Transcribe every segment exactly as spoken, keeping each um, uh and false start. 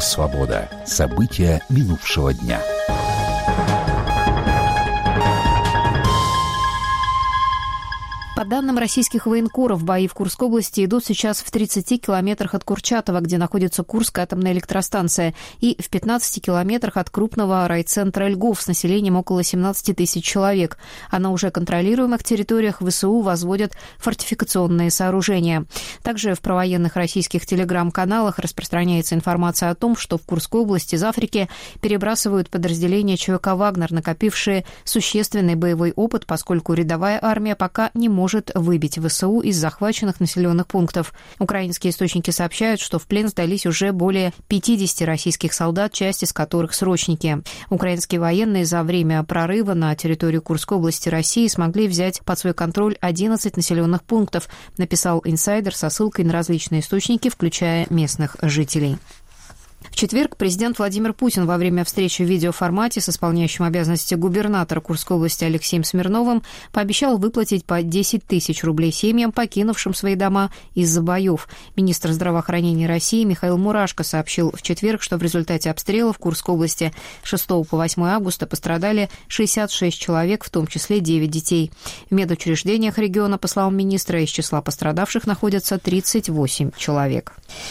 «Свобода». События минувшего дня. По данным российских военкоров, бои в Курской области идут сейчас в тридцати километрах от Курчатова, где находится Курская атомная электростанция, и в пятнадцати километрах от крупного райцентра Льгов с населением около семнадцати тысяч человек. А на уже контролируемых территориях ВСУ возводят фортификационные сооружения. Также в провоенных российских телеграм-каналах распространяется информация о том, что в Курской области из Африки перебрасывают подразделения ЧВК «Вагнер», накопившие существенный боевой опыт, поскольку рядовая армия пока не может может выбить ВСУ из захваченных населенных пунктов. Украинские источники сообщают, что в плен сдались уже более пятидесяти российских солдат, часть из которых срочники. Украинские военные за время прорыва на территорию Курской области России смогли взять под свой контроль одиннадцать населенных пунктов, написал инсайдер со ссылкой на различные источники, включая местных жителей. В четверг президент Владимир Путин во время встречи в видеоформате с исполняющим обязанности губернатора Курской области Алексеем Смирновым пообещал выплатить по десять тысяч рублей семьям, покинувшим свои дома из-за боев. Министр здравоохранения России Михаил Мурашко сообщил в четверг, что в результате обстрелов в Курской области с шестого по восьмое августа пострадали шестьдесят шесть человек, в том числе девять детей. В медучреждениях региона, по словам министра, из числа пострадавших находятся тридцать восемь человек.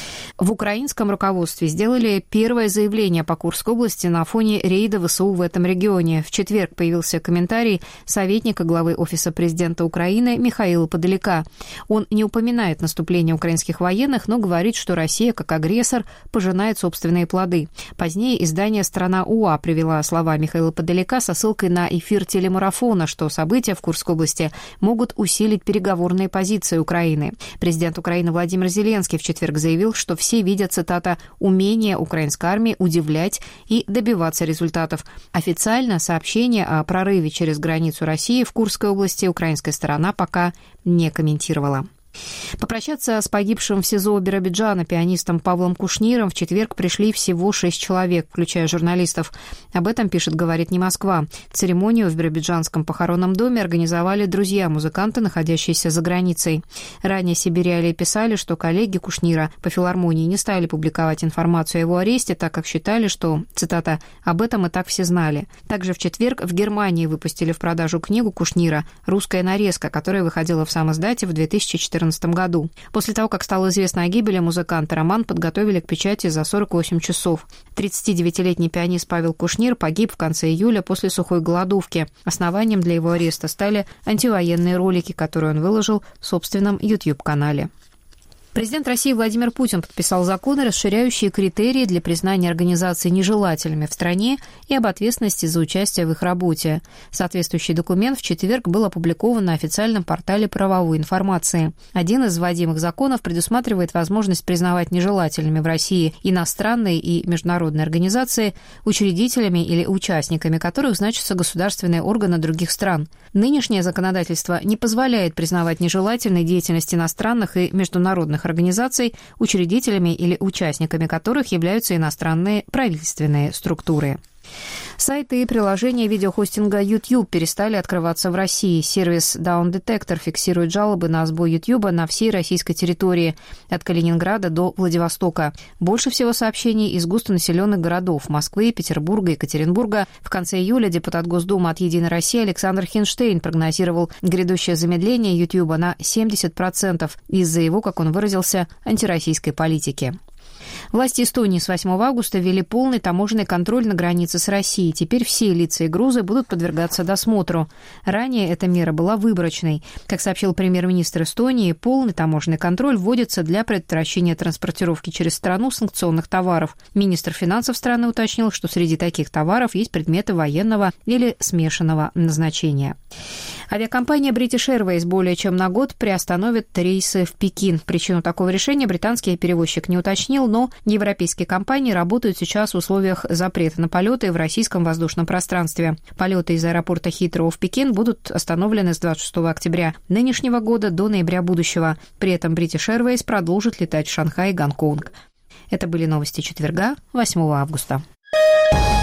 В украинском руководстве сделали первое заявление по Курской области на фоне рейда ВСУ в этом регионе. В четверг появился комментарий советника главы Офиса президента Украины Михаила Подоляка. Он не упоминает наступление украинских военных, но говорит, что Россия, как агрессор, пожинает собственные плоды. Позднее издание «Страна УА» привела слова Михаила Подоляка со ссылкой на эфир телемарафона, что события в Курской области могут усилить переговорные позиции Украины. Президент Украины Владимир Зеленский в четверг заявил, что все видят, цитата, «умение украинской армии удивлять и добиваться результатов». Официально сообщение о прорыве через границу России в Курской области украинская сторона пока не комментировала. Попрощаться с погибшим в СИЗО Биробиджана пианистом Павлом Кушниром в четверг пришли всего шесть человек, включая журналистов. Об этом пишет «Говорит не Москва». Церемонию в Биробиджанском похоронном доме организовали друзья музыканта, находящиеся за границей. Ранее «Сибириалии» писали, что коллеги Кушнира по филармонии не стали публиковать информацию о его аресте, так как считали, что, цитата, «об этом и так все знали». Также в четверг в Германии выпустили в продажу книгу Кушнира «Русская нарезка», которая выходила в самоиздате в две тысячи четырнадцатом году. После того, как стало известно о гибели музыканта, роман подготовили к печати за сорок восемь часов. тридцатидевятилетний пианист Павел Кушнир погиб в конце июля после сухой голодовки. Основанием для его ареста стали антивоенные ролики, которые он выложил в собственном YouTube-канале. Президент России Владимир Путин подписал законы, расширяющие критерии для признания организаций нежелательными в стране и об ответственности за участие в их работе. Соответствующий документ в четверг был опубликован на официальном портале правовой информации. Один из вводимых законов предусматривает возможность признавать нежелательными в России иностранные и международные организации, учредителями или участниками которых значатся государственные органы других стран. Нынешнее законодательство не позволяет признавать нежелательной деятельность иностранных и международных организаций, учредителями или участниками которых являются иностранные правительственные структуры. Сайты и приложения видеохостинга YouTube перестали открываться в России. Сервис Down Detector фиксирует жалобы на сбой YouTube на всей российской территории, от Калининграда до Владивостока. Больше всего сообщений из густонаселенных городов Москвы, Петербурга, Екатеринбурга. В конце июля депутат Госдумы от «Единой России» Александр Хинштейн прогнозировал грядущее замедление YouTube на семьдесят процентов из-за его, как он выразился, антироссийской политики. Власти Эстонии с восьмого августа ввели полный таможенный контроль на границе с Россией. Теперь все лица и грузы будут подвергаться досмотру. Ранее эта мера была выборочной. Как сообщил премьер-министр Эстонии, полный таможенный контроль вводится для предотвращения транспортировки через страну санкционных товаров. Министр финансов страны уточнил, что среди таких товаров есть предметы военного или смешанного назначения. Авиакомпания British Airways более чем на год приостановит рейсы в Пекин. Причину такого решения британский перевозчик не уточнил, но европейские компании работают сейчас в условиях запрета на полеты в российском воздушном пространстве. Полеты из аэропорта Хитроу в Пекин будут остановлены с двадцать шестого октября нынешнего года до ноября будущего. При этом British Airways продолжит летать в Шанхай и Гонконг. Это были новости четверга, восьмого августа.